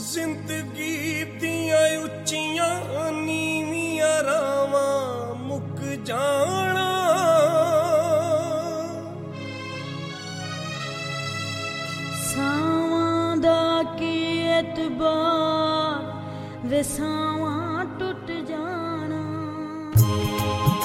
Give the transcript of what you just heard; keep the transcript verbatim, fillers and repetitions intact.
ਜ਼ਿੰਦਗੀ ਦੀਆਂ ਉੱਚੀਆਂ ਨੀਵੀਆਂ ਰਾਵਾਂ ਮੁੱਕ ਜਾਣਾ, ਸਾਵਾਂ ਦਾ ਕੀ ਇਤਬਾਰ ਵੇ ਸਾਵਾਂ ਟੁੱਟ ਜਾਣਾ।